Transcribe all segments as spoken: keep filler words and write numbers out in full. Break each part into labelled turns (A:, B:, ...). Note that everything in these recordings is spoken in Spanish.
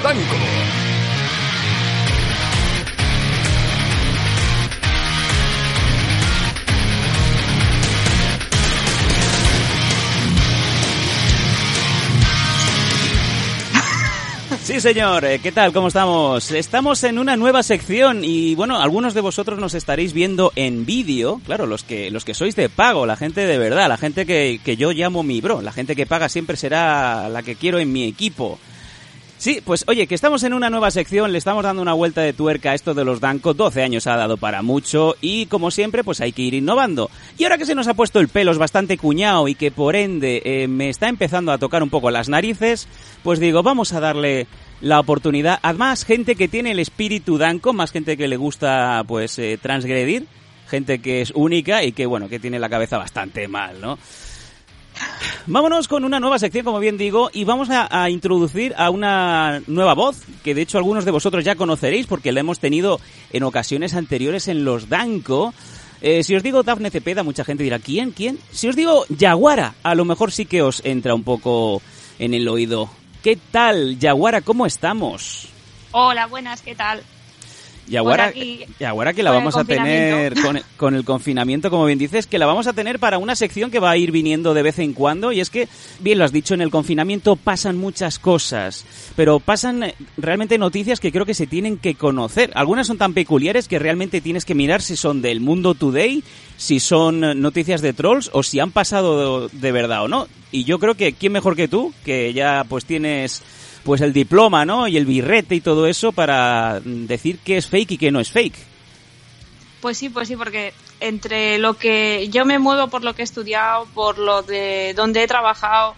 A: Danco.
B: Sí, señor. ¿Qué tal? ¿Cómo estamos? Estamos en una nueva sección y, bueno, algunos de vosotros nos estaréis viendo en vídeo. Claro, los que los que sois de pago, la gente de verdad, la gente que, que yo llamo mi bro. La gente que paga siempre será la que quiero en mi equipo. Sí, pues oye, que estamos en una nueva sección, le estamos dando una vuelta de tuerca a esto de los Danco, doce años ha dado para mucho y como siempre pues hay que ir innovando. Y ahora que se nos ha puesto el pelo bastante cuñado y que por ende eh, me está empezando a tocar un poco las narices, pues digo, vamos a darle la oportunidad a más gente que tiene el espíritu Danco, más gente que le gusta pues eh, transgredir, gente que es única y que bueno, que tiene la cabeza bastante mal, ¿no? Vámonos con una nueva sección, como bien digo, y vamos a, a introducir a una nueva voz, que de hecho algunos de vosotros ya conoceréis porque la hemos tenido en ocasiones anteriores en los Danco. Eh, si os digo Dafne Cepeda, mucha gente dirá, ¿quién? ¿Quién? Si os digo Yaguara, a lo mejor sí que os entra un poco en el oído. ¿Qué tal, Yaguara? ¿Cómo estamos?
C: Hola, buenas, ¿qué tal?
B: Yaguara, Yaguara que la vamos a tener con, con el confinamiento, como bien dices, que la vamos a tener para una sección que va a ir viniendo de vez en cuando, y es que, bien lo has dicho, en el confinamiento pasan muchas cosas, pero pasan realmente noticias que creo que se tienen que conocer. Algunas son tan peculiares que realmente tienes que mirar si son del Mundo Today, si son noticias de trolls o si han pasado de, de verdad o no. Y yo creo que, ¿quién mejor que tú, que ya pues tienes pues el diploma, ¿no? Y el birrete y todo eso para decir qué es fake y qué no es fake?
C: Pues sí, pues sí, porque entre lo que yo me muevo por lo que he estudiado, por lo de donde he trabajado,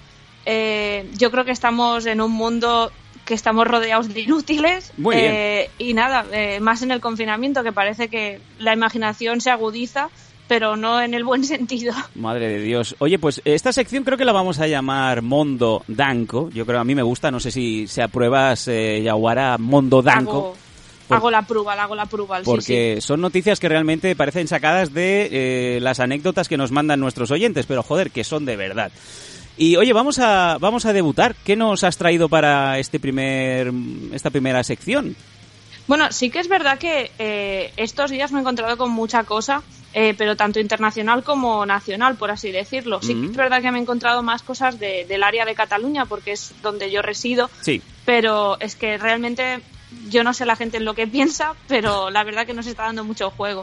C: eh, yo creo que estamos en un mundo que estamos rodeados de inútiles.
B: Muy bien.
C: Eh, y nada, eh, más en el confinamiento, que parece que la imaginación se agudiza, pero no en el buen sentido.
B: Madre de Dios. Oye, pues esta sección creo que la vamos a llamar Mondo Danco. Yo creo, a mí me gusta, no sé si se apruebas, eh, Yaguara, Mondo Danco.
C: Hago,
B: por,
C: hago la prueba, hago la prueba.
B: Porque
C: sí, sí.
B: son noticias que realmente parecen sacadas de eh, las anécdotas que nos mandan nuestros oyentes, pero joder, que son de verdad. Y oye, vamos a vamos a debutar. ¿Qué nos has traído para este primer esta primera sección?
C: Bueno, sí que es verdad que eh, estos días me he encontrado con mucha cosa, eh, pero tanto internacional como nacional, por así decirlo. Sí mm-hmm. que es verdad que me he encontrado más cosas de, del área de Cataluña, porque es donde yo resido,
B: sí.
C: Pero es que realmente yo no sé la gente en lo que piensa, pero la verdad que nos está dando mucho juego.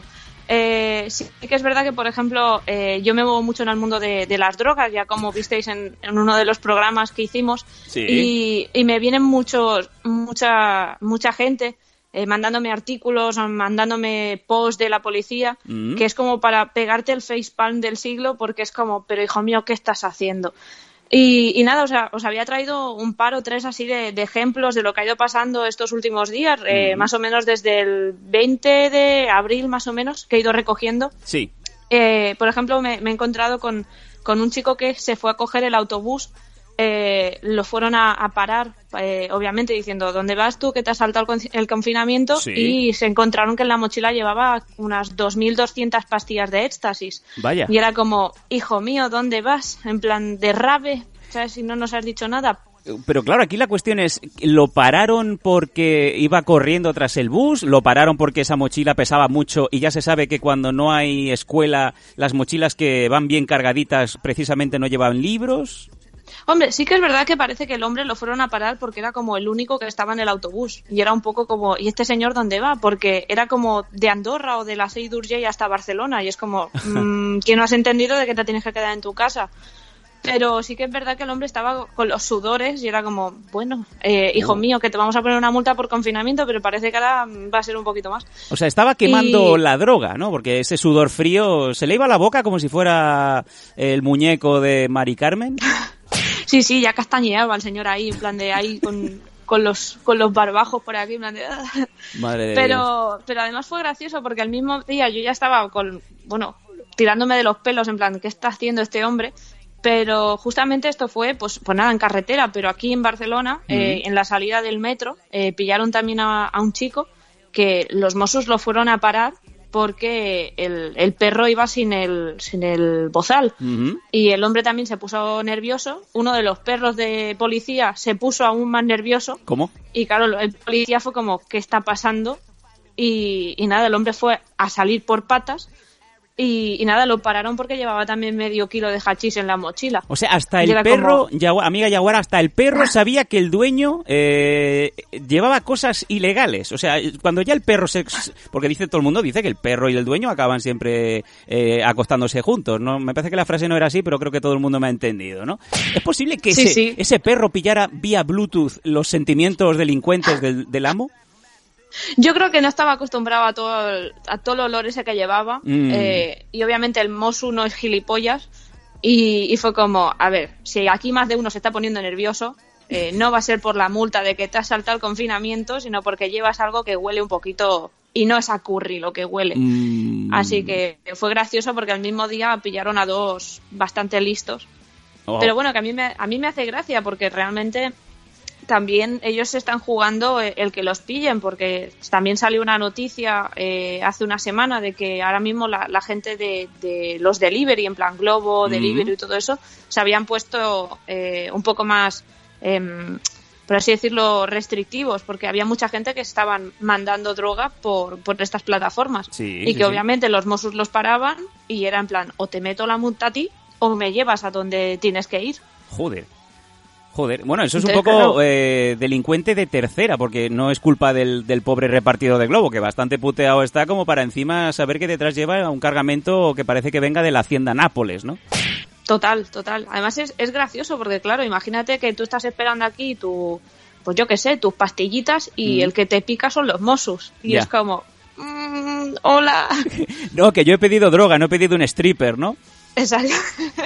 C: Eh, sí que es verdad que, por ejemplo, eh, yo me muevo mucho en el mundo de, de las drogas, ya como visteis en, en uno de los programas que hicimos,
B: sí.
C: y, y me vienen muchos, mucha, mucha gente Eh, mandándome artículos, mandándome posts de la policía, mm. que es como para pegarte el facepalm del siglo, porque es como, pero hijo mío, ¿qué estás haciendo? Y, y nada, o sea, os había traído un par o tres así de, de ejemplos de lo que ha ido pasando estos últimos días, mm. eh, más o menos desde el veinte de abril, más o menos, que he ido recogiendo.
B: Sí.
C: Eh, por ejemplo, me, me he encontrado con, con un chico que se fue a coger el autobús. Eh, lo fueron a, a parar, eh, obviamente diciendo, ¿dónde vas tú? Que te has saltado el, el confinamiento,
B: sí.
C: Y se encontraron que en la mochila llevaba unas dos mil doscientas pastillas de éxtasis.
B: Vaya.
C: Y era como, hijo mío, ¿dónde vas? En plan de rave, ¿sabes? Si no nos has dicho nada.
B: Pero claro, aquí la cuestión es, ¿lo pararon porque iba corriendo tras el bus? ¿Lo pararon porque esa mochila pesaba mucho y ya se sabe que cuando no hay escuela, las mochilas que van bien cargaditas precisamente no llevan libros?
C: Hombre, sí que es verdad que parece que el hombre lo fueron a parar porque era como el único que estaba en el autobús. Y era un poco como, ¿y este señor dónde va? Porque era como de Andorra o de la Seu d'Urgell hasta Barcelona. Y es como, mmm, ¿quién no has entendido de que te tienes que quedar en tu casa? Pero sí que es verdad que el hombre estaba con los sudores y era como, bueno, eh, hijo mío, que te vamos a poner una multa por confinamiento, pero parece que ahora va a ser un poquito más.
B: O sea, estaba quemando
C: y...
B: la droga, ¿no? Porque ese sudor frío se le iba a la boca como si fuera el muñeco de Mari Carmen.
C: Sí, sí, ya castañeaba el señor ahí, en plan de ahí con, con los con los barbajos por aquí, en plan de...
B: Madre de
C: pero,
B: Dios.
C: Pero además fue gracioso porque el mismo día yo ya estaba con, bueno, tirándome de los pelos, en plan, ¿qué está haciendo este hombre? Pero justamente esto fue, pues, pues nada, en carretera, pero aquí en Barcelona, mm. eh, en la salida del metro, eh, pillaron también a, a un chico que los Mossos lo fueron a parar porque el, el perro iba sin el, sin el bozal. Uh-huh. Y el hombre también se puso nervioso. Uno de los perros de policía se puso aún más nervioso.
B: ¿Cómo?
C: Y claro, el policía fue como, ¿qué está pasando? Y, y nada, el hombre fue a salir por patas. Y, y nada, lo pararon porque llevaba también medio kilo de hachís en la mochila.
B: O sea, hasta el perro, como... Yaguara, amiga Yaguara, hasta el perro sabía que el dueño eh, llevaba cosas ilegales. O sea, cuando ya el perro se... Porque dice todo el mundo, dice que el perro y el dueño acaban siempre eh, acostándose juntos, ¿no? Me parece que la frase no era así, pero creo que todo el mundo me ha entendido, ¿no? ¿Es posible que
C: sí,
B: ese,
C: sí.
B: ese perro pillara vía Bluetooth los sentimientos delincuentes del, del amo?
C: Yo creo que no estaba acostumbrado a todo el, a todo el olor ese que llevaba. Mm. Eh, y obviamente el Mosu no es gilipollas. Y, y fue como, a ver, si aquí más de uno se está poniendo nervioso, eh, no va a ser por la multa de que te has saltado el confinamiento, sino porque llevas algo que huele un poquito... Y no es a curry lo que huele. Mm. Así que fue gracioso porque al mismo día pillaron a dos bastante listos. Oh. Pero bueno, que a mí me, a mí me hace gracia porque realmente... También ellos se están jugando el que los pillen, porque también salió una noticia eh, hace una semana de que ahora mismo la, la gente de, de los delivery, en plan Globo, Delivery mm. y todo eso, se habían puesto eh, un poco más, eh, por así decirlo, restrictivos, porque había mucha gente que estaban mandando droga por, por estas plataformas.
B: Sí,
C: y
B: sí,
C: que
B: sí.
C: obviamente los Mossos los paraban y era en plan, o te meto la multa a ti o me llevas a donde tienes que ir.
B: Joder. Joder, bueno, eso es un poco eh, delincuente de tercera, porque no es culpa del, del pobre repartidor de Globo, que bastante puteado está como para encima saber que detrás lleva un cargamento que parece que venga de la Hacienda Nápoles, ¿no?
C: Total, total. Además es, es gracioso porque, claro, imagínate que tú estás esperando aquí tu, pues yo qué sé, tus pastillitas y mm. el que te pica son los Mossos. Y ya. Es como, mmm, hola.
B: No, que yo he pedido droga, no he pedido un stripper, ¿no?
C: Exacto,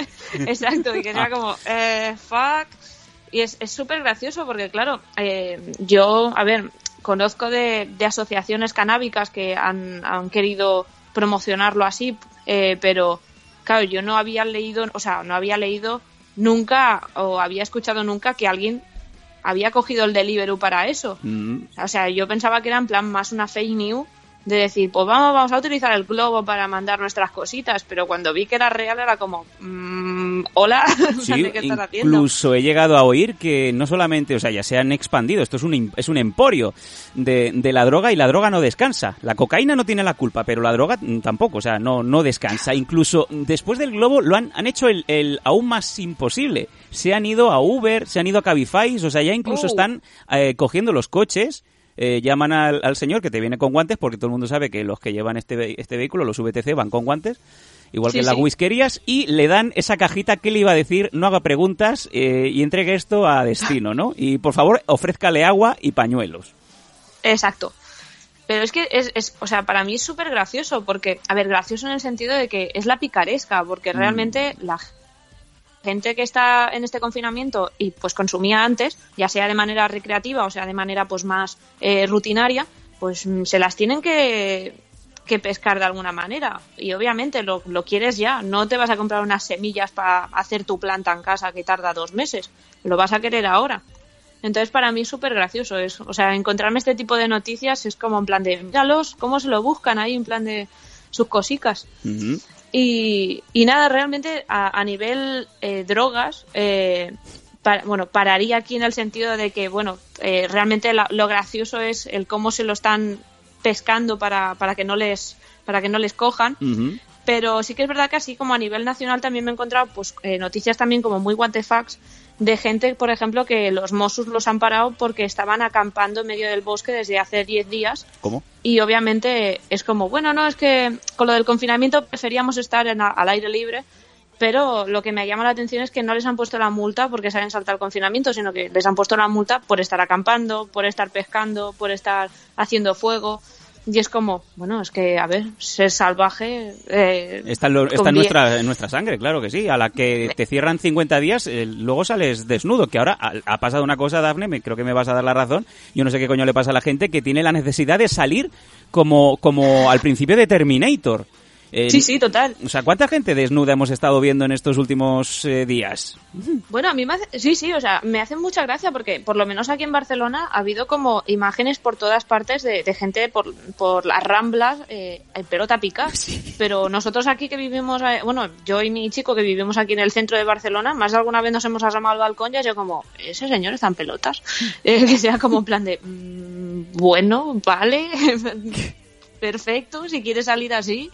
C: exacto. Y que sea como, eh, fuck... Y es súper gracioso porque, claro, eh, yo, a ver, conozco de, de asociaciones canábicas que han, han querido promocionarlo así, eh, pero, claro, yo no había leído, o sea, no había leído nunca o había escuchado nunca que alguien había cogido el Deliveroo para eso. Mm. O sea, yo pensaba que era en plan más una fake news de decir, pues vamos, vamos a utilizar el globo para mandar nuestras cositas, pero cuando vi que era real era como, mmm, hola,
B: sí,
C: ¿qué estás haciendo?
B: Incluso he llegado a oír que no solamente, o sea, ya se han expandido, esto es un, es un emporio de, de la droga y la droga no descansa. La cocaína no tiene la culpa, pero la droga tampoco, o sea, no, no descansa. Incluso después del globo lo han, han hecho el, el aún más imposible. Se han ido a Uber, se han ido a Cabify, o sea, ya incluso uh. están eh, cogiendo los coches. Eh, llaman al, al señor que te viene con guantes, porque todo el mundo sabe que los que llevan este, este vehículo, los V T C, van con guantes, igual sí, que en las sí. whiskerías, y le dan esa cajita que le iba a decir, no haga preguntas eh, y entregue esto a destino, ¿no? Y por favor, ofrézcale agua y pañuelos.
C: Exacto. Pero es que, es, es o sea, para mí es súper gracioso, porque, a ver, gracioso en el sentido de que es la picaresca, porque realmente mm. la gente que está en este confinamiento y pues consumía antes, ya sea de manera recreativa o sea de manera pues más eh, rutinaria, pues se las tienen que, que pescar de alguna manera. Y obviamente lo, lo quieres ya, no te vas a comprar unas semillas para hacer tu planta en casa que tarda dos meses, lo vas a querer ahora. Entonces para mí es súper gracioso eso, o sea, encontrarme este tipo de noticias es como en plan de, míralos, cómo se lo buscan ahí en plan de sus cosicas. Uh-huh. Y, y nada, realmente a, a nivel eh, drogas, eh, para, bueno, pararía aquí en el sentido de que, bueno, eh, realmente la, lo gracioso es el cómo se lo están pescando para, para que no les para que no les cojan. Uh-huh. Pero sí que es verdad que así como a nivel nacional también me he encontrado pues eh, noticias también como muy what the fucks de gente, por ejemplo, que los Mossos los han parado porque estaban acampando en medio del bosque desde hace diez días.
B: ¿Cómo?
C: Y obviamente es como, bueno, no, es que con lo del confinamiento preferíamos estar en a, al aire libre, pero lo que me llama la atención es que no les han puesto la multa porque se hayan saltado el confinamiento, sino que les han puesto la multa por estar acampando, por estar pescando, por estar haciendo fuego. Y es como, bueno, es que, a ver, ser salvaje... Eh,
B: está en, lo, está en, nuestra, en nuestra sangre, claro que sí. A la que te cierran cincuenta días, eh, luego sales desnudo. Que ahora ha, ha pasado una cosa, Dafne, me, creo que me vas a dar la razón. Yo no sé qué coño le pasa a la gente que tiene la necesidad de salir como, como al principio de Terminator. Eh,
C: sí, sí, total.
B: O sea, ¿cuánta gente desnuda hemos estado viendo en estos últimos eh, días?
C: Bueno, a mí me hace, sí, sí, o sea, me hace mucha gracia porque por lo menos aquí en Barcelona ha habido como imágenes por todas partes de, de gente por, por las Ramblas eh, en pelota pica. Sí. Pero nosotros aquí que vivimos, eh, bueno, yo y mi chico que vivimos aquí en el centro de Barcelona, más de alguna vez nos hemos asomado al balcón y yo como, ese señor está en pelotas. Eh, que sea como en plan de, mmm, bueno, vale, perfecto, si quieres salir así.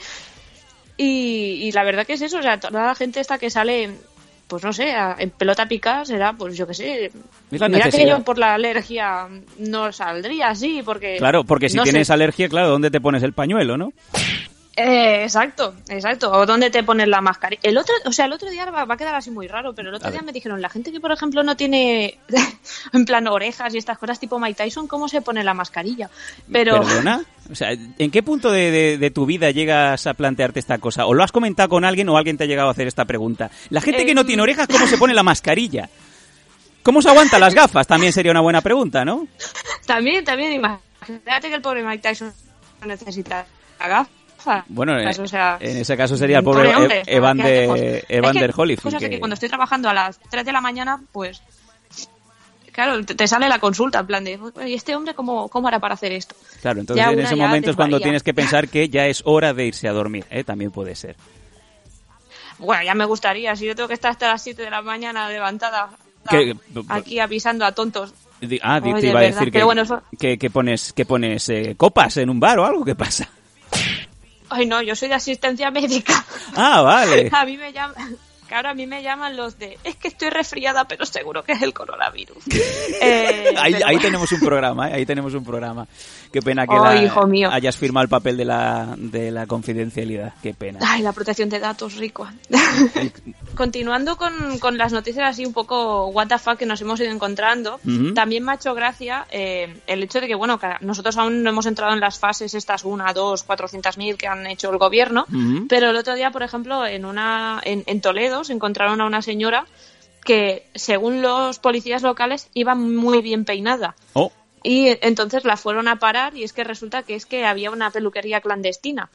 C: Y, y la verdad que es eso, o sea, toda la gente esta que sale, pues no sé, a, en pelota pica será, pues yo qué sé. Mira necesidad. Que yo por la alergia no saldría así, porque...
B: Claro, porque si no tienes sé. alergia, claro, ¿dónde te pones el pañuelo, no?
C: Eh, exacto, exacto. O dónde te pones la mascarilla. El otro, o sea, el otro día va, va a quedar así muy raro, pero el otro día me dijeron, la gente que por ejemplo no tiene en plan orejas y estas cosas tipo Mike Tyson, ¿cómo se pone la mascarilla? Pero
B: ¿Perdona? O sea, ¿en qué punto de, de, de tu vida llegas a plantearte esta cosa? ¿O lo has comentado con alguien o alguien te ha llegado a hacer esta pregunta? La gente eh... que no tiene orejas, ¿cómo se pone la mascarilla? ¿Cómo se aguantan las gafas? También sería una buena pregunta, ¿no?
C: También, también, imagínate que el pobre Mike Tyson necesita gafas.
B: Bueno,
C: pues, o sea,
B: en ese caso sería el pobre, pobre hombre, e- Evander, Evander es que, Holyfield.
C: Cosas que... que cuando estoy trabajando a las tres de la mañana, pues, claro, te, te sale la consulta, en plan de, ¿y este hombre cómo, cómo hará para hacer esto?
B: Claro, entonces ya en ese momento es cuando tienes que pensar que ya es hora de irse a dormir, ¿eh? También puede ser.
C: Bueno, ya me gustaría, si yo tengo que estar hasta las siete de la mañana levantada, ¿Qué? aquí avisando a tontos.
B: Ah, Oye, te iba a decir que, bueno, eso... que, que pones, que pones eh, copas en un bar o algo, ¿qué pasa?
C: Ay, no, yo soy de asistencia médica.
B: Ah, vale.
C: A mí me llaman, claro, a mí me llaman los de, es que estoy resfriada, pero seguro que es el coronavirus. eh,
B: ahí
C: pero...
B: ahí tenemos un programa, ¿eh? Ahí tenemos un programa. Qué pena que
C: oh,
B: la,
C: hijo mío.
B: hayas firmado el papel de la, de la confidencialidad. Qué pena.
C: Ay, la protección de datos, rico. Continuando con, con las noticias así un poco what the fuck que nos hemos ido encontrando, uh-huh. también me ha hecho gracia eh, el hecho de que, bueno, que nosotros aún no hemos entrado en las fases estas una, dos, cuatrocientas mil que han hecho el gobierno, uh-huh. pero el otro día, por ejemplo, en una en, en Toledo se encontraron a una señora que, según los policías locales, iba muy bien peinada.
B: Oh.
C: Y entonces la fueron a parar y es que resulta que es que había una peluquería clandestina.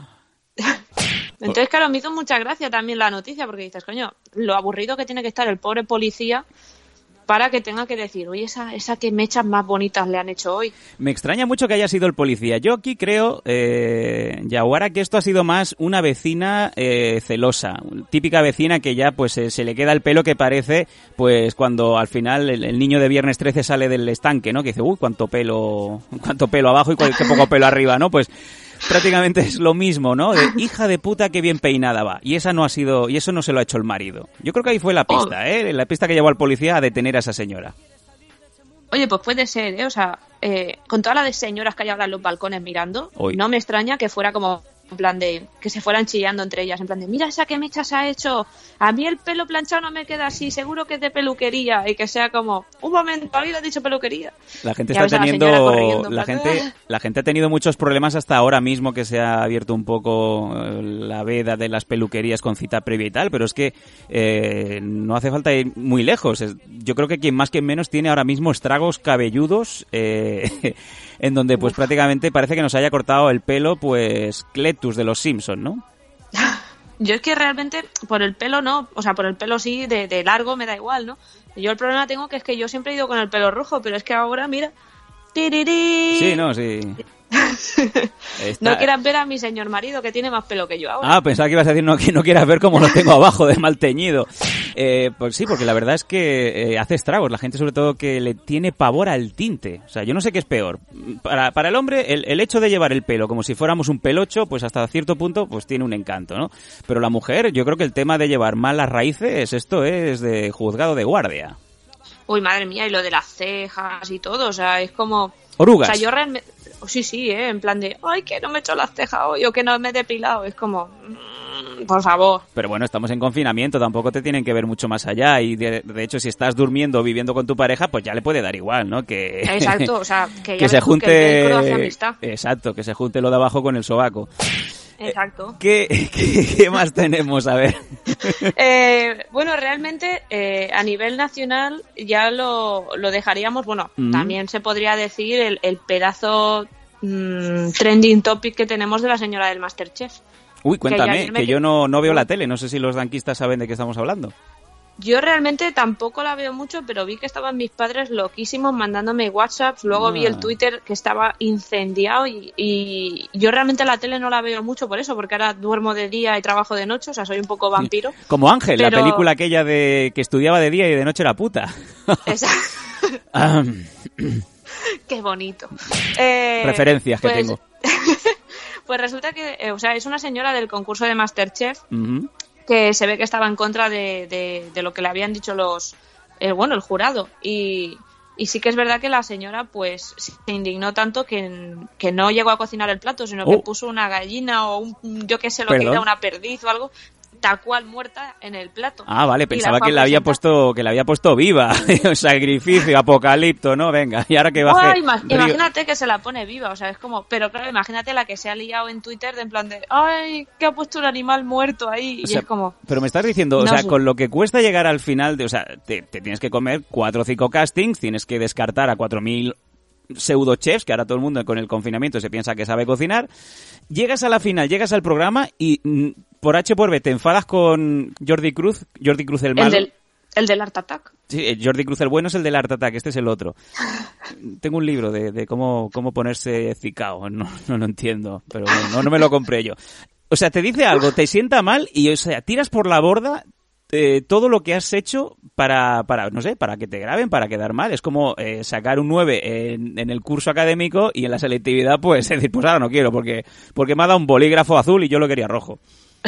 C: Entonces, claro, me hizo mucha gracia también la noticia porque dices, coño, lo aburrido que tiene que estar el pobre policía para que tenga que decir, oye, esa, esa que mechas más bonitas le han hecho hoy.
B: Me extraña mucho que haya sido el policía. Yo aquí creo, eh, Yaguara, que esto ha sido más una vecina eh, celosa. Típica vecina que ya pues eh, se le queda el pelo que parece pues cuando al final el, el niño de Viernes trece sale del estanque, ¿no? Que dice, uy, cuánto pelo, cuánto pelo abajo y qué poco pelo arriba, ¿no? Pues prácticamente es lo mismo, ¿no? De hija de puta que bien peinada va. Y esa no ha sido, y eso no se lo ha hecho el marido. Yo creo que ahí fue la pista, ¿eh? La pista que llevó al policía a detener a esa señora.
C: Oye, pues puede ser, ¿eh? O sea, eh, con toda la de señoras que hay ahora en los balcones mirando, Hoy. no me extraña que fuera como en plan de, que se fueran chillando entre ellas, en plan de, mira esa que mecha se ha hecho, a mí el pelo planchado no me queda así, seguro que es de peluquería, y que sea como, un momento, alguien ha dicho peluquería.
B: La gente está teniendo, la, la gente, la gente ha tenido muchos problemas hasta ahora mismo que se ha abierto un poco la veda de las peluquerías con cita previa y tal, pero es que eh, no hace falta ir muy lejos. Yo creo que quien más que menos tiene ahora mismo estragos cabelludos, eh, en donde pues Uf. prácticamente parece que nos haya cortado el pelo, pues Cletus de los Simpsons, ¿no?
C: Yo es que realmente por el pelo no, o sea, por el pelo sí, de, de largo me da igual, ¿no? Yo el problema tengo que es que yo siempre he ido con el pelo rojo, pero es que ahora, mira... ¡Tirirí!
B: Sí, no, sí...
C: No quieras ver a mi señor marido que tiene más pelo que yo ahora.
B: Ah, pensaba que ibas a decir no, que no quieras ver cómo lo tengo abajo de mal teñido. Eh, pues sí, porque la verdad es que eh, hace estragos. La gente sobre todo que le tiene pavor al tinte. O sea, yo no sé qué es peor. Para, para el hombre, el, el hecho de llevar el pelo como si fuéramos un pelocho, pues hasta cierto punto pues tiene un encanto, ¿no? Pero la mujer, yo creo que el tema de llevar mal las raíces, esto es de juzgado de guardia.
C: Uy, madre mía, y lo de las cejas y todo, o sea, es como...
B: Orugas.
C: O sea, yo realmente... Sí, sí, ¿eh? En plan de, ay, que no me he hecho las cejas hoy o que no me he depilado. Es como, mmm, por favor.
B: Pero bueno, estamos en confinamiento, tampoco te tienen que ver mucho más allá. Y de, de hecho, si estás durmiendo o viviendo con tu pareja, pues ya le puede dar igual, ¿no? Que,
C: Exacto, o sea, que, ya
B: que se junte...
C: Que el hace amistad.
B: Exacto, que se junte lo de abajo con el sobaco.
C: Exacto.
B: ¿Qué, qué, qué más tenemos? A ver.
C: Eh, bueno, realmente eh, a nivel nacional ya lo, lo dejaríamos, bueno, mm. también se podría decir el, el pedazo mmm, trending topic que tenemos de la señora del MasterChef.
B: Uy, cuéntame, que,
C: que
B: yo no, no veo la tele, no sé si los danquistas saben de qué estamos hablando.
C: Yo realmente tampoco la veo mucho, pero vi que estaban mis padres loquísimos mandándome WhatsApps, luego ah. vi el Twitter que estaba incendiado y, y yo realmente la tele no la veo mucho por eso, porque ahora duermo de día y trabajo de noche, o sea, soy un poco vampiro.
B: Como Ángel,
C: pero...
B: la película aquella de que estudiaba de día y de noche era puta.
C: Exacto. Qué bonito. Eh,
B: Referencias
C: pues...
B: que tengo.
C: Pues resulta que, eh, o sea, es una señora del concurso de MasterChef
B: uh-huh.
C: que se ve que estaba en contra de, de, de lo que le habían dicho los, eh, bueno, el jurado. Y, y sí que es verdad que la señora, pues, se indignó tanto que, que no llegó a cocinar el plato, sino que
B: oh.
C: puso una gallina o un, yo qué sé lo
B: ¿Perdón?
C: que era, una perdiz o algo, tal cual muerta en el plato.
B: Ah, vale, pensaba
C: la
B: que la había puesto que la había puesto viva, sacrificio, apocalipto, ¿no? Venga, y ahora que baje.
C: Wow, ima- imagínate que se la pone viva, o sea, es como, pero claro, imagínate la que se ha liado en Twitter de en plan de, ay, que ha puesto un animal muerto ahí,
B: o
C: y
B: sea,
C: es como.
B: Pero me estás diciendo,
C: no
B: o sea,
C: sé.
B: con lo que cuesta llegar al final de, o sea, te, te tienes que comer cuatro o cinco castings, tienes que descartar a cuatro mil pseudo chefs, que ahora todo el mundo con el confinamiento se piensa que sabe cocinar. Llegas a la final, llegas al programa y mm, por H por B te enfadas con Jordi Cruz, Jordi Cruz el malo.
C: El del, el del Art Attack.
B: Sí, Jordi Cruz el bueno es el del Art Attack, este es el otro. Tengo un libro de, de cómo, cómo ponerse cicao, no, no lo entiendo, pero bueno, no, no me lo compré yo. O sea, te dice algo, te sienta mal y, o sea, tiras por la borda eh, todo lo que has hecho para, para, no sé, para que te graben, para quedar mal. Es como eh, sacar un nueve en, en el curso académico y en la selectividad, pues, decir, pues ahora no quiero, porque, porque me ha dado un bolígrafo azul y yo lo quería rojo.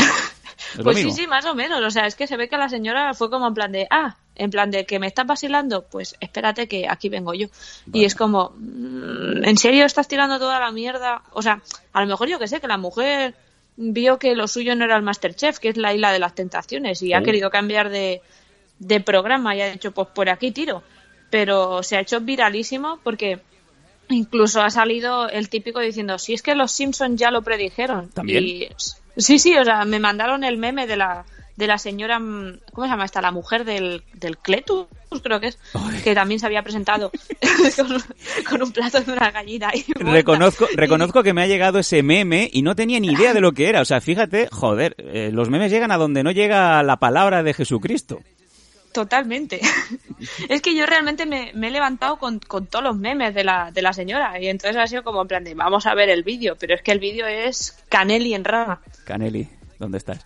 C: Pues sí, sí, más o menos. O sea, es que se ve que la señora fue como en plan de, ah, en plan de que me estás vacilando, pues espérate que aquí vengo yo. Vale. Y es como, ¿en serio estás tirando toda la mierda? O sea, a lo mejor yo que sé, que la mujer vio que lo suyo no era el MasterChef, que es la isla de las tentaciones, y oh. ha querido cambiar de, de programa y ha dicho, pues por aquí tiro. Pero se ha hecho viralísimo porque incluso ha salido el típico diciendo, si es que los Simpsons ya lo predijeron.
B: ¿También?
C: Y sí, sí, o sea, me mandaron el meme de la de la señora, ¿cómo se llama esta? La mujer del, del Cletus, creo que es, Ay. que también se había presentado con, con un plato de una gallina. Y
B: reconozco reconozco que me ha llegado ese meme y no tenía ni idea de lo que era. O sea, fíjate, joder, eh, los memes llegan a donde no llega la palabra de Jesucristo.
C: Totalmente. Es que yo realmente me, me he levantado con, con todos los memes de la, de la señora y entonces ha sido como en plan de vamos a ver el vídeo, pero es que el vídeo es Canelli en rama.
B: Canelli, ¿dónde estás?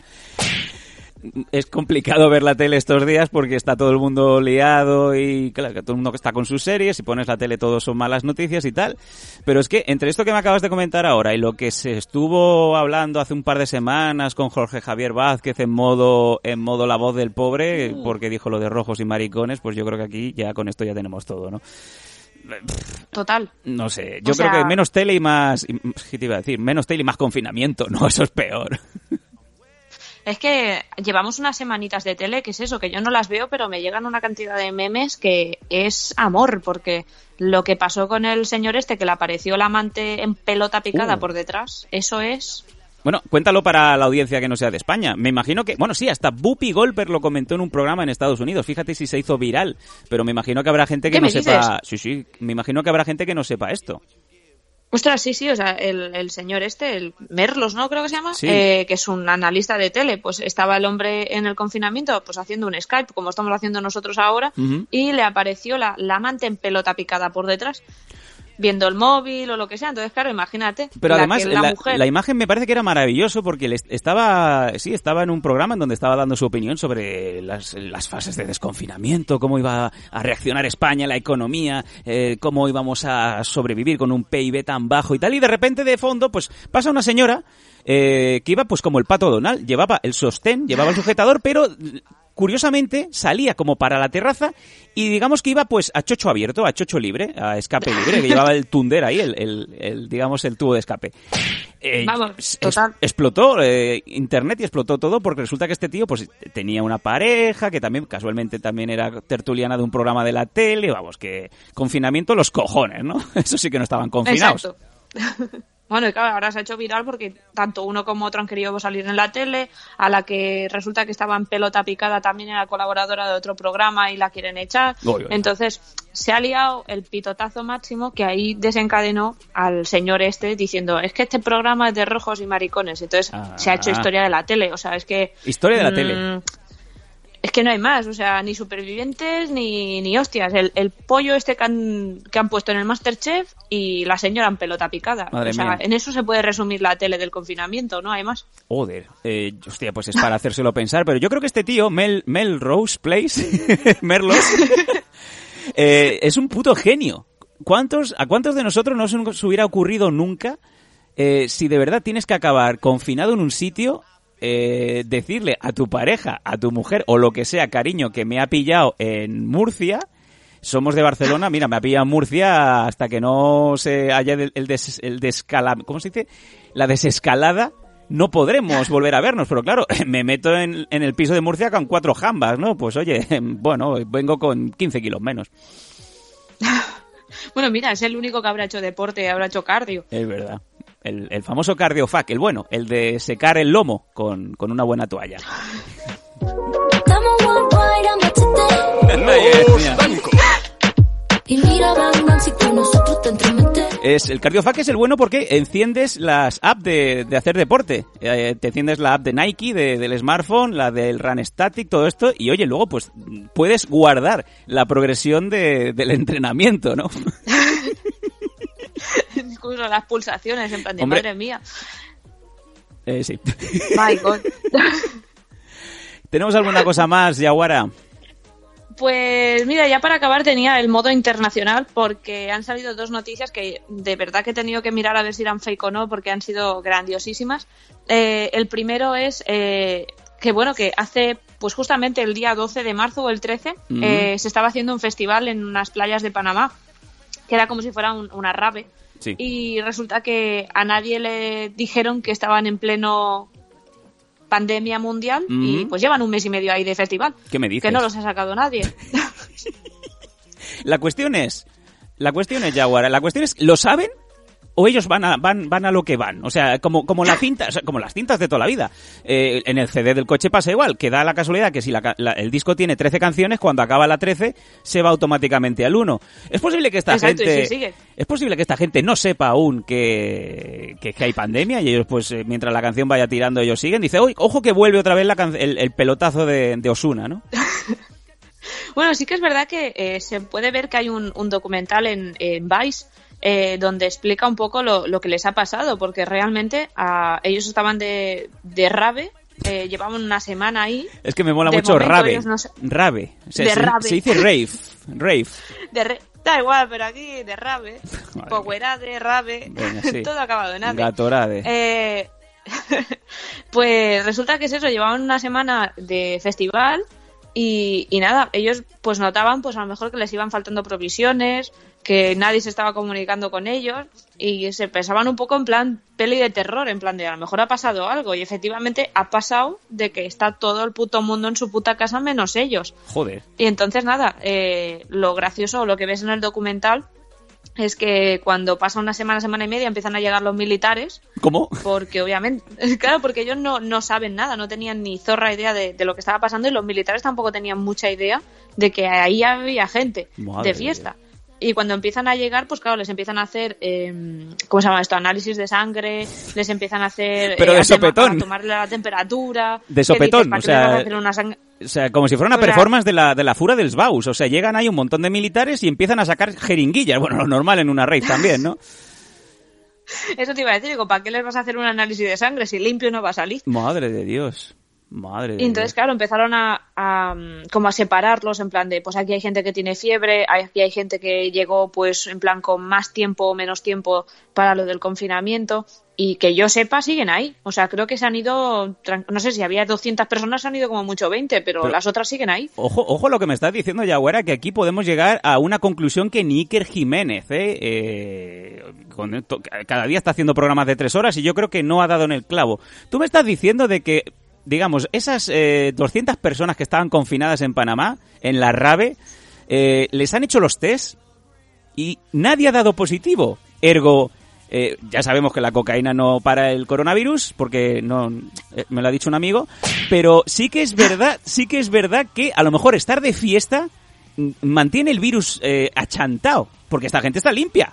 B: Es complicado ver la tele estos días porque está todo el mundo liado y claro, que todo el mundo está con sus series, si pones la tele todo son malas noticias y tal, pero es que entre esto que me acabas de comentar ahora y lo que se estuvo hablando hace un par de semanas con Jorge Javier Vázquez en modo en modo La Voz del Pobre, uh. porque dijo lo de rojos y maricones, pues yo creo que aquí ya con esto ya tenemos todo, ¿no?
C: Total.
B: No sé, yo
C: o
B: creo
C: sea...
B: que menos tele y más, ¿qué te iba a decir? Menos tele y más confinamiento, no, eso es peor.
C: Es que llevamos unas semanitas de tele, que es eso, que yo no las veo, pero me llegan una cantidad de memes que es amor, porque lo que pasó con el señor este, que le apareció la amante en pelota picada uh. por detrás, eso es...
B: Bueno, cuéntalo para la audiencia que no sea de España. Me imagino que... Bueno, sí, hasta Whoopi Goldberg lo comentó en un programa en Estados Unidos. Fíjate si se hizo viral. Pero me imagino que habrá gente que no sepa... Sí, sí, me imagino que habrá gente que no sepa esto.
C: Ostras, sí, sí, o sea, el, el señor este, el Merlos, ¿no? Creo que se llama,
B: sí.
C: eh, que es un analista de tele, pues estaba el hombre en el confinamiento, pues haciendo un Skype, como estamos haciendo nosotros ahora, uh-huh. y le apareció la, la amante en pelota picada por detrás, viendo el móvil o lo que sea. Entonces, claro, imagínate.
B: Pero
C: la
B: además,
C: que la,
B: la,
C: mujer...
B: la imagen me parece que era maravilloso porque le estaba, sí, estaba en un programa en donde estaba dando su opinión sobre las, las fases de desconfinamiento, cómo iba a reaccionar España, la economía, eh, cómo íbamos a sobrevivir con un P I B tan bajo y tal. Y de repente, de fondo, pues pasa una señora eh, que iba pues como el Pato Donald, llevaba el sostén, llevaba el sujetador, pero... Curiosamente, salía como para la terraza y digamos que iba pues a chocho abierto, a chocho libre, a escape libre, que llevaba el tunder ahí, el, el, el digamos el tubo de escape. Eh,
C: Vamos, total.
B: Es, explotó eh, internet y explotó todo porque resulta que este tío pues tenía una pareja que también casualmente también era tertuliana de un programa de la tele, vamos, que confinamiento los cojones, ¿no? Eso sí que no estaban confinados.
C: Exacto. Bueno, y claro, ahora se ha hecho viral porque tanto uno como otro han querido salir en la tele, a la que resulta que estaba en pelota picada también era colaboradora de otro programa y la quieren echar. Oy, oy. Entonces, se ha liado el pitotazo máximo que ahí desencadenó al señor este diciendo, es que este programa es de rojos y maricones. Entonces, ah, se ha hecho historia de la tele. O sea, es que...
B: Historia de la mmm, tele.
C: Es que no hay más, o sea, ni supervivientes ni, ni hostias. El, el pollo este que han, que han puesto en el MasterChef y la señora en pelota picada.
B: Madre
C: o sea,
B: mía.
C: En eso se puede resumir la tele del confinamiento, no hay más.
B: Joder, eh, hostia, pues es para hacérselo pensar, pero yo creo que este tío, Mel, Melrose Place, Merlos, eh, es un puto genio. ¿Cuántos, ¿A cuántos de nosotros no se nos hubiera ocurrido nunca eh, si de verdad tienes que acabar confinado en un sitio... Eh, decirle a tu pareja, a tu mujer o lo que sea, cariño, que me ha pillado en Murcia, somos de Barcelona, mira, me ha pillado en Murcia hasta que no se haya el, el, des, el descala, ¿cómo se dice? La desescalada, no podremos volver a vernos, pero claro, me meto en, en el piso de Murcia con cuatro jambas, ¿no? Pues oye, bueno, vengo con quince kilos menos.
C: Bueno, mira, es el único que habrá hecho deporte, habrá hecho cardio.
B: Es verdad. El, el famoso cardiofac, el bueno, el de secar el lomo con, con una buena toalla. Es, el cardiofac es el bueno porque enciendes las apps de, de hacer deporte. Eh, te enciendes la app de Nike, de, del smartphone, la del Run Static, todo esto. Y oye, luego pues puedes guardar la progresión de, del entrenamiento, ¿no?
C: Incluso las pulsaciones, en plan de
B: Hombre,
C: madre mía.
B: Eh, sí.
C: My God.
B: ¿Tenemos alguna cosa más, Yaguara?
C: Pues mira, ya para acabar tenía el modo internacional porque han salido dos noticias que de verdad que he tenido que mirar a ver si eran fake o no porque han sido grandiosísimas. Eh, el primero es eh, que bueno, que hace pues justamente el día doce de marzo o el trece uh-huh. eh, se estaba haciendo un festival en unas playas de Panamá que era como si fuera un, una rave.
B: Sí.
C: Y resulta que a nadie le dijeron que estaban en pleno pandemia mundial mm. y pues llevan un mes y medio ahí de festival.
B: ¿Qué me dices?
C: Que no los ha sacado nadie.
B: La cuestión es, la cuestión es, Yaguara, la cuestión es, ¿lo saben? ¿O ellos van a, van, van a lo que van? O sea, como, como la cinta, o sea, como las cintas de toda la vida. Eh, en el C D del coche pasa igual, que da la casualidad que si la, la, el disco tiene trece canciones, cuando acaba la trece, se va automáticamente al uno. Es posible que esta
C: Exacto,
B: gente,
C: y sí, sigue.
B: es posible que esta gente no sepa aún que, que, que hay pandemia y ellos, pues, eh, mientras la canción vaya tirando, ellos siguen. Dice, oye, ojo que vuelve otra vez la can- el, el pelotazo de, de Ozuna, ¿no?
C: Bueno, sí que es verdad que eh, se puede ver que hay un, un documental en, en Vice eh, donde explica un poco lo, lo que les ha pasado, porque realmente uh, ellos estaban de, de rave, eh, llevaban una semana ahí.
B: Es que me mola mucho rave,
C: no se...
B: rave. Se,
C: de
B: se,
C: rave.
B: Se dice rave, rave.
C: De re... Da igual, pero aquí de rave, powerade, rave,
B: Venga, sí.
C: todo acabado en ade.
B: Gatorade.
C: Eh... Pues resulta que es eso, llevaban una semana de festival y, y nada, ellos pues notaban pues a lo mejor que les iban faltando provisiones, que nadie se estaba comunicando con ellos y se pensaban un poco en plan peli de terror, en plan de a lo mejor ha pasado algo y efectivamente ha pasado de que está todo el puto mundo en su puta casa menos ellos.
B: Joder.
C: Y entonces nada, eh, lo gracioso, lo que ves en el documental es que cuando pasa una semana, semana y media empiezan a llegar los militares.
B: ¿Cómo?
C: Porque obviamente, claro, porque ellos no, no saben nada, no tenían ni zorra idea de, de lo que estaba pasando y los militares tampoco tenían mucha idea de que ahí había gente
B: Madre
C: de fiesta. Y cuando empiezan a llegar, pues claro, les empiezan a hacer, eh, ¿cómo se llama esto? Análisis de sangre, les empiezan a hacer...
B: Pero
C: eh,
B: de sopetón.
C: Para tomarle la temperatura.
B: De sopetón,
C: dices,
B: o sea...
C: hacer una sang...
B: O sea, como si fuera una
C: o sea,
B: performance de la, de la Fura del Sbaus. O sea, llegan ahí un montón de militares y empiezan a sacar jeringuillas. Bueno, lo normal en una rave también, ¿no?
C: Eso te iba a decir, digo, ¿para qué les vas a hacer un análisis de sangre si limpio no va a salir?
B: Madre de Dios. Madre de
C: y entonces,
B: Dios.
C: claro, empezaron a, a como a separarlos en plan de, pues aquí hay gente que tiene fiebre, aquí hay gente que llegó pues en plan con más tiempo o menos tiempo para lo del confinamiento y que yo sepa siguen ahí. O sea, creo que se han ido, no sé si había doscientas personas, se han ido como mucho veinte, pero, pero las otras siguen ahí.
B: Ojo, ojo lo que me estás diciendo, Yaguara, que aquí podemos llegar a una conclusión que ni Iker Jiménez, ¿eh? eh con, to, cada día está haciendo programas de tres horas y yo creo que no ha dado en el clavo. Tú me estás diciendo de que, digamos, esas eh, doscientas personas que estaban confinadas en Panamá, en la rave, eh, les han hecho los test y nadie ha dado positivo. Ergo, Eh, ya sabemos que la cocaína no para el coronavirus, porque no eh, me lo ha dicho un amigo, pero sí que es verdad, sí que es verdad que a lo mejor estar de fiesta mantiene el virus eh, achantado, porque esta gente está limpia.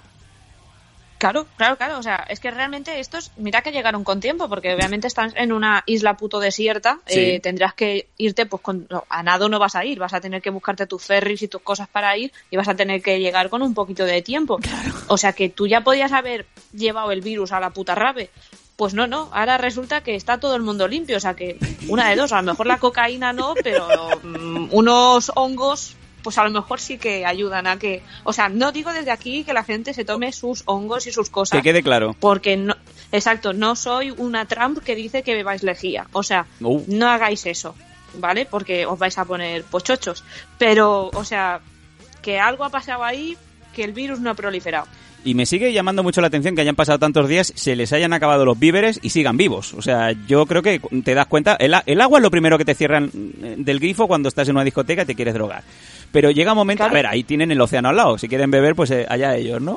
C: Claro, claro, claro, o sea, es que realmente estos, mira que llegaron con tiempo, porque obviamente están en una isla puto desierta, sí. eh, tendrás que irte, pues con, no, a nado no vas a ir, vas a tener que buscarte tus ferries y tus cosas para ir y vas a tener que llegar con un poquito de tiempo. Claro. O sea que tú ya podías haber llevado el virus a la puta rave. Pues no, no, ahora resulta que está todo el mundo limpio, o sea que una de dos, a lo mejor la cocaína no, pero um, unos hongos... pues a lo mejor sí que ayudan a que... O sea, no digo desde aquí que la gente se tome sus hongos y sus cosas.
B: Que quede claro.
C: Porque, no, exacto, no soy una Trump que dice que bebáis lejía. O sea, uh. no hagáis eso, ¿vale? Porque os vais a poner pochochos. Pero, o sea, que algo ha pasado ahí, que el virus no ha proliferado.
B: Y me sigue llamando mucho la atención que hayan pasado tantos días, se les hayan acabado los víveres y sigan vivos. O sea, yo creo que te das cuenta... El, el agua es lo primero que te cierran del grifo cuando estás en una discoteca y te quieres drogar. Pero llega un momento... Claro. A ver, ahí tienen el océano al lado. Si quieren beber, pues eh, allá ellos, ¿no?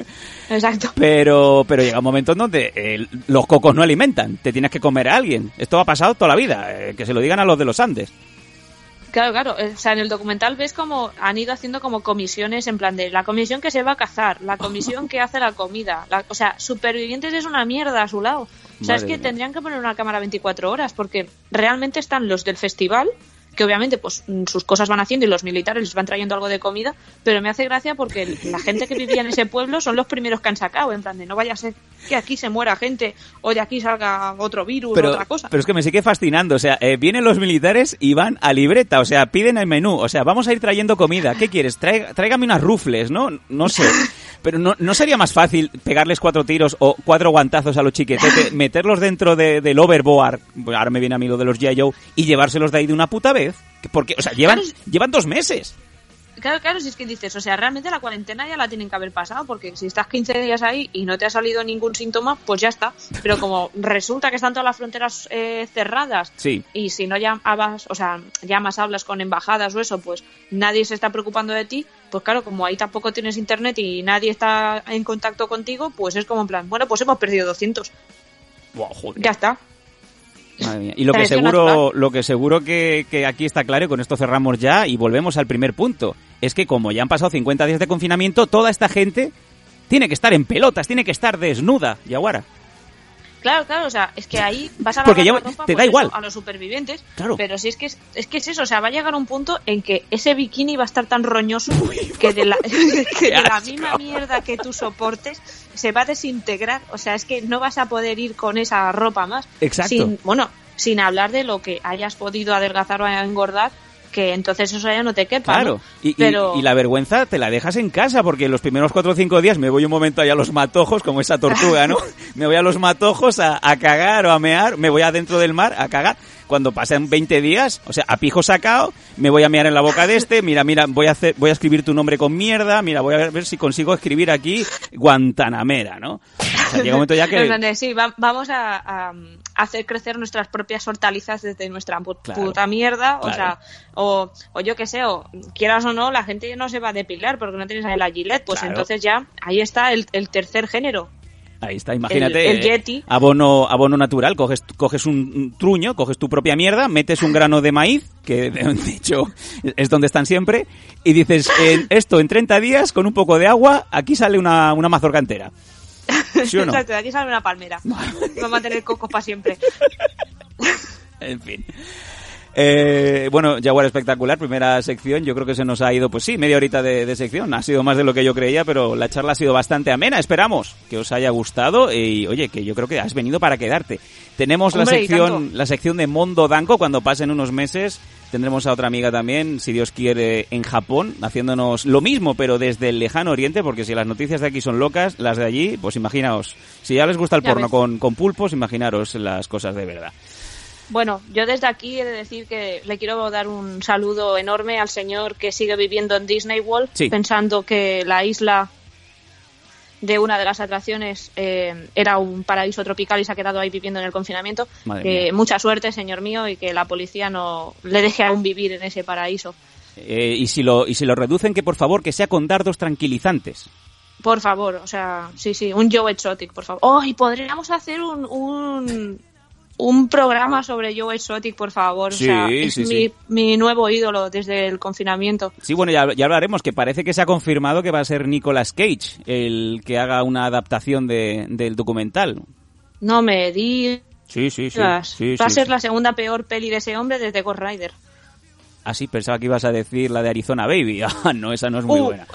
C: Exacto.
B: Pero pero llega un momento en donde eh, los cocos no alimentan. Te tienes que comer a alguien. Esto ha pasado toda la vida. Eh, que se lo digan a los de los Andes.
C: Claro, claro. O sea, en el documental ves como han ido haciendo como comisiones en plan de la comisión que se va a cazar, la comisión que hace la comida. La, o sea, Supervivientes es una mierda a su lado. O sea, Madre es que mía. Tendrían que poner una cámara veinticuatro horas porque realmente están los del festival, que obviamente pues sus cosas van haciendo y los militares les van trayendo algo de comida, pero me hace gracia porque la gente que vivía en ese pueblo son los primeros que han sacado, en plan de no vaya a ser que aquí se muera gente o de aquí salga otro virus
B: pero,
C: o otra cosa.
B: Pero es que me sigue fascinando, o sea, eh, vienen los militares y van a libreta, o sea, piden el menú, o sea, vamos a ir trayendo comida, ¿qué quieres? Traig, tráigame unas rufles, ¿no? No sé. Pero no, ¿no sería más fácil pegarles cuatro tiros o cuatro guantazos a los chiquetetes, meterlos dentro de, del overboard, ahora me viene a mí lo de los G I. Joe, y llevárselos de ahí de una puta vez? Porque, o sea, llevan, claro, llevan dos meses.
C: Claro, claro, si es que dices, o sea, realmente la cuarentena ya la tienen que haber pasado, porque si estás quince días ahí y no te ha salido ningún síntoma, pues ya está. Pero como resulta que están todas las fronteras eh, cerradas,
B: sí.
C: Y si no llamas, o sea, llamas, hablas con embajadas o eso, pues nadie se está preocupando de ti, pues claro, como ahí tampoco tienes internet y nadie está en contacto contigo, pues es como en plan, bueno, pues hemos perdido doscientos.
B: Wow, joder.
C: Ya está.
B: Madre mía. Y lo que seguro, lo que seguro que, que aquí está claro, y con esto cerramos ya y volvemos al primer punto, es que como ya han pasado cincuenta días de confinamiento, toda esta gente tiene que estar en pelotas, tiene que estar desnuda, Yaguara.
C: Claro, claro, o sea, es que ahí vas a
B: Porque ya
C: la ropa,
B: te
C: pues
B: da
C: eso,
B: igual
C: a los supervivientes,
B: claro.
C: Pero si es que es, es que es eso, o sea, va a llegar un punto en que ese bikini va a estar tan roñoso que de la, que de la misma mierda que tú soportes se va a desintegrar, o sea, es que no vas a poder ir con esa ropa más.
B: Exacto.
C: Sin, bueno, sin hablar de lo que hayas podido adelgazar o engordar, que entonces eso ya no te quepa,
B: claro,
C: ¿no?
B: y,
C: Pero...
B: y, y la vergüenza te la dejas en casa, porque los primeros cuatro o cinco días me voy un momento allá a los matojos, como esa tortuga, ¿no? Me voy a los matojos a, a cagar o a mear, me voy adentro del mar a cagar. Cuando pasan veinte días, o sea, a pijo sacado, me voy a mear en la boca de este, mira, mira, voy a hacer, voy a escribir tu nombre con mierda, mira, voy a ver si consigo escribir aquí Guantanamera, ¿no? O sea, llega un momento ya que...
C: Sí, va, vamos a, a hacer crecer nuestras propias hortalizas desde nuestra puta
B: claro,
C: mierda,
B: claro.
C: O sea, o, o yo qué sé, o quieras o no, la gente no se va a depilar porque no tienes ahí la Gillette, pues claro. Entonces ya, ahí está el, el tercer género.
B: Ahí está, imagínate,
C: el, el Yeti.
B: Eh, abono, abono natural, coges, coges un truño, coges tu propia mierda, metes un grano de maíz, que de hecho es donde están siempre, y dices, en esto en treinta días, con un poco de agua, aquí sale una, una mazorca entera. ¿Sí o no?
C: Exacto, de aquí sale una palmera. Vamos a tener cocos para siempre.
B: En fin. Eh, bueno, Jaguar espectacular, primera sección, yo creo que se nos ha ido, pues sí, media horita de, de sección, ha sido más de lo que yo creía, pero la charla ha sido bastante amena, esperamos que os haya gustado y oye, que yo creo que has venido para quedarte. Tenemos Hombre, la sección la sección de Mondo Danko, cuando pasen unos meses tendremos a otra amiga también, si Dios quiere, en Japón, haciéndonos lo mismo, pero desde el lejano oriente, porque si las noticias de aquí son locas, las de allí, pues imaginaos, si ya les gusta el ya porno con, con pulpos, imaginaros las cosas de verdad.
C: Bueno, yo desde aquí he de decir que le quiero dar un saludo enorme al señor que sigue viviendo en Disney World, sí. Pensando que la isla de una de las atracciones eh, era un paraíso tropical y se ha quedado ahí viviendo en el confinamiento. Que mucha suerte, señor mío, y que la policía no le deje aún vivir en ese paraíso.
B: Eh, y si lo y si lo reducen, que por favor que sea con dardos tranquilizantes.
C: Por favor, o sea, sí, sí, un Joe Exotic, por favor. Oh, y podríamos hacer un, un, un programa sobre Joe Exotic, por favor.
B: Sí,
C: o sea, es
B: sí,
C: mi,
B: sí.
C: mi nuevo ídolo desde el confinamiento.
B: Sí, bueno, ya, ya hablaremos, que parece que se ha confirmado que va a ser Nicolas Cage el que haga una adaptación de, del documental.
C: No me digas.
B: Sí, sí, sí. sí
C: va a
B: sí,
C: ser
B: sí.
C: la segunda peor peli de ese hombre desde Ghost Rider.
B: Ah, sí, pensaba que ibas a decir la de Arizona Baby. Ah, no, esa no es muy
C: uh.
B: buena.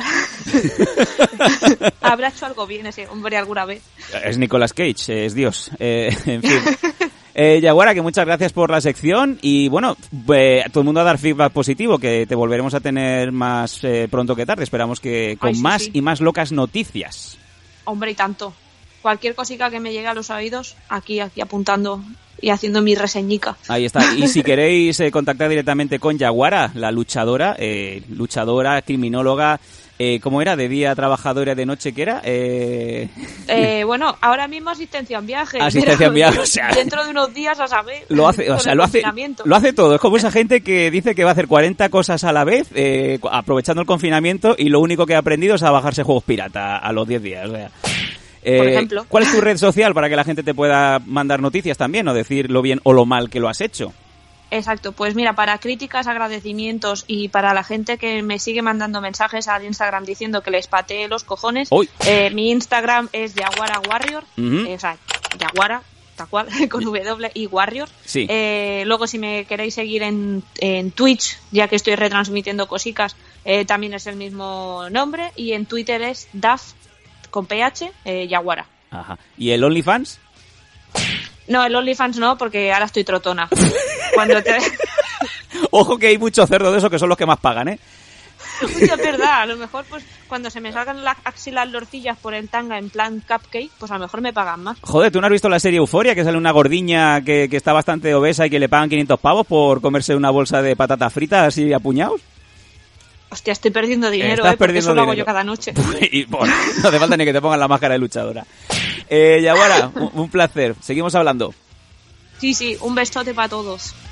C: Habrá hecho algo bien ese hombre alguna vez.
B: Es Nicolas Cage, es Dios. Eh, en fin. Eh, Yaguara, que muchas gracias por la sección y bueno, eh, todo el mundo a dar feedback positivo, que te volveremos a tener más eh, pronto que tarde. Esperamos que con
C: Ay, sí,
B: más
C: sí.
B: y más locas noticias.
C: Hombre, y tanto. Cualquier cosica que me llegue a los oídos, aquí, aquí apuntando y haciendo mi reseñica.
B: Ahí está. Y si queréis eh, contactar directamente con Yaguara, la luchadora, eh, luchadora, criminóloga, eh, ¿cómo era? ¿De día trabajadora, de noche qué era? Eh...
C: Eh, bueno, ahora mismo asistencia en viaje.
B: Asistencia en viaje, o sea...
C: Dentro de unos días a saber.
B: Lo hace, o sea, lo hace, lo hace todo. Es como esa gente que dice que va a hacer cuarenta cosas a la vez, eh, aprovechando el confinamiento, y lo único que ha aprendido es a bajarse juegos pirata a los diez días. O sea... Eh,
C: Por ejemplo.
B: ¿Cuál es tu red social para que la gente te pueda mandar noticias también o decir lo bien o lo mal que lo has hecho?
C: Exacto, pues mira, para críticas, agradecimientos y para la gente que me sigue mandando mensajes al Instagram diciendo que les patee los cojones, eh, mi Instagram es Yaguara Warrior, uh-huh. eh, o sea, Yaguara, tal cual, con W y Warrior.
B: Sí.
C: Eh, luego, si me queréis seguir en, en Twitch, ya que estoy retransmitiendo cositas, eh, también es el mismo nombre, y en Twitter es Daf con P H, eh, Yaguara.
B: Ajá. ¿Y el OnlyFans?
C: No, el OnlyFans no, porque ahora estoy trotona. Cuando te...
B: Ojo que hay muchos cerdos de esos que son los que más pagan, ¿eh?
C: Uy, es verdad, a lo mejor pues cuando se me salgan las axilas lorcillas por el tanga en plan cupcake, pues a lo mejor me pagan más.
B: Joder, ¿tú no has visto la serie Euforia? Que sale una gordiña que, que está bastante obesa y que le pagan quinientos pavos por comerse una bolsa de patatas fritas así a puñados.
C: Hostia, estoy perdiendo dinero,
B: Estás
C: eh, porque eso lo hago
B: dinero.
C: yo cada noche.
B: Y, bueno, no hace falta ni que te pongan la máscara de luchadora. Eh, Yaguara, un, un placer. Seguimos hablando.
C: Sí, sí, un besote para todos.